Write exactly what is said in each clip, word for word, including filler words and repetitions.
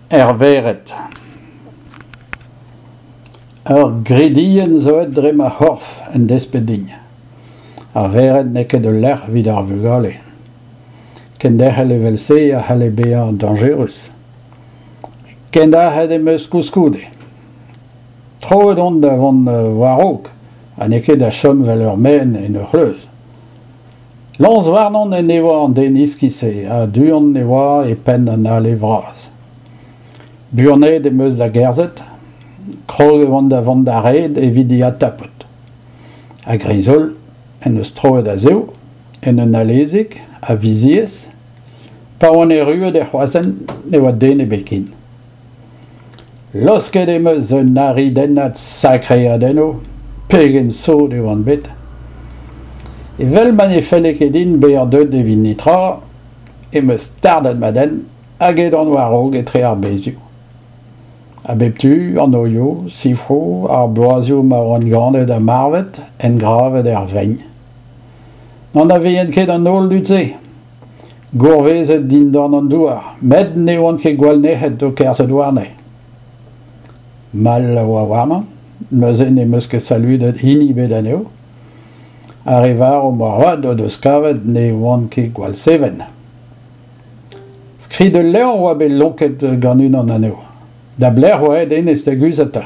er veret. Ur gredien zo et dre ma horf en despedin. Ar veret ne ket de l'er vid ar vugale. Ken der helle vel se a helle bea dangerus. Ken da had em eus kouskoude. Tro edon da vant warok, a ne ket da chom vel ur men en ur c'hleuz. Lans warnon en ewa an den iskise, a duon ewa e pen an ale vraz. Buurnet em eus da gerzet, krog e vant da vant da red e vidi a tapot. A grizol, en eus troet a zeo, en un alezik, a viziez, pa oan e ruet e c'hoazen ne oa den e bekin. Losket em eus un ari dennat sakre a denno, pegen sot e oan bet. E vel man e fellek edin beer deut e vin nitra, em eus tardat maden, hag ed an warog etre ar bezioù. A beptu, an oio, sifro, ar bloazio ma oan gandet a marvet, en gravet er vein. N'an a veien ket an ol dutze. Gourvezet din dan an douar, med ne oan ket gwal nehet do kerzet warne. Mal a oa warman, meuzen e meus ket saludet hini bet aneo, ar evar o moarvat o deus kavet ne oan ket gwal seven. Skri de leur oa bet lonket gant un an aneo. Da bler oa ed en esteguzeta.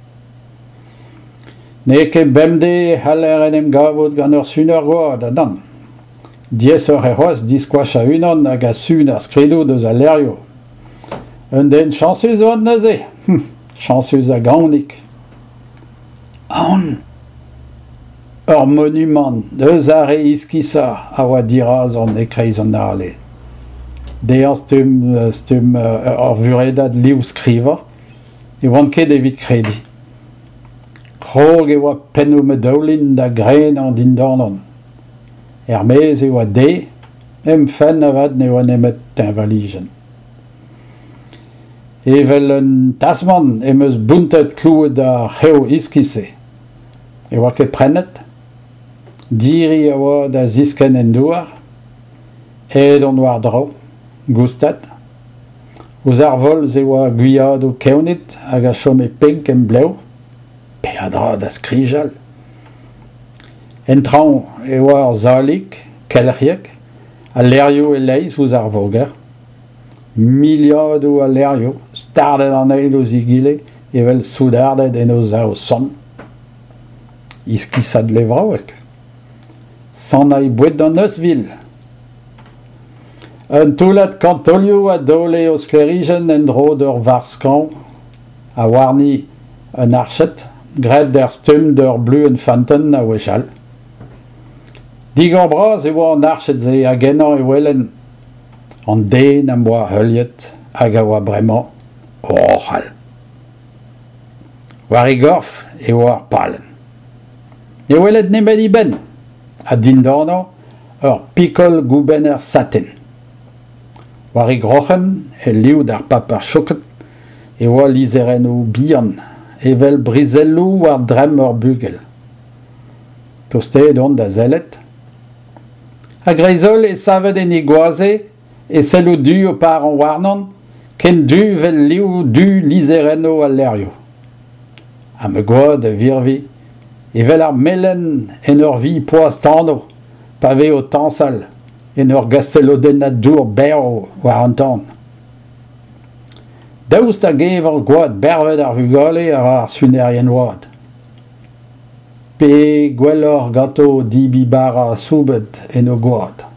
Ne ket bemde haller en em gavot gant ur suneur goad a dan. Diez ur e c'hoaz diskouach a unan hag a sun ar skredo deus a lerio. Un den chansuz oan neuze. Chansuz a gaonik. An, ur monument deus are iskisa a oa diraz an ekreiz an arle. Dean stum, stum uh, ur vuredat liv skriva, e oan ket evit kredi. Krog e oa pennoù medaoulin da gren an dindanon. Er mez e oa de, em fenn avad ne oa nemet ten valijen. Evel un tasman em eus buntet klouet da c'heo iskise. E oa ket prenet, diri a oa da zisken en douar, ed an war dro, goustat. Ouz ar volz e oa gwiad o keonit hag a chom e pink en bleu, pe a dra da skrijal. Entran e oa ar zalik, kelriek, a lerio e leiz ouz ar voger. Miliadoù a lerio, stardet an eil o zigile, evel soudardet en ouz a o son. Iskisad levraouek. San a e boued d'an eusvil. Un toulat kantolioù a dole o sklerijen en dro d'ur varskan, a warni un archet, gret der stum d'ur blu en fanten a wechal. Digor braz e oa an archet ze a gennan e welen an den am oa heuliet hag a oa bremañ orchal. War e gorf e oa ar palen. E welet nemet i ben, a dindanno ur pikol gouben er saten. War e groc'hem e liv d'ar pap ar choket e oa lizerennoù bihan, evel brizellou war drem ur bugel. Tostet on da zellet. A greizol e savet en e gwaze e sello du o par an warnon, ken du vel liv du lizerenno al lerio. Ha me gwad a virvi, evel ar melen en ur vi poaz tano, pa ve o tansal, en ur gastelodenat dour berro war an tan. Daoust a gever gwad bervet ar vugale ar ar sunerien oad. Pe gwellor gato dibi bara soubet en o gwad.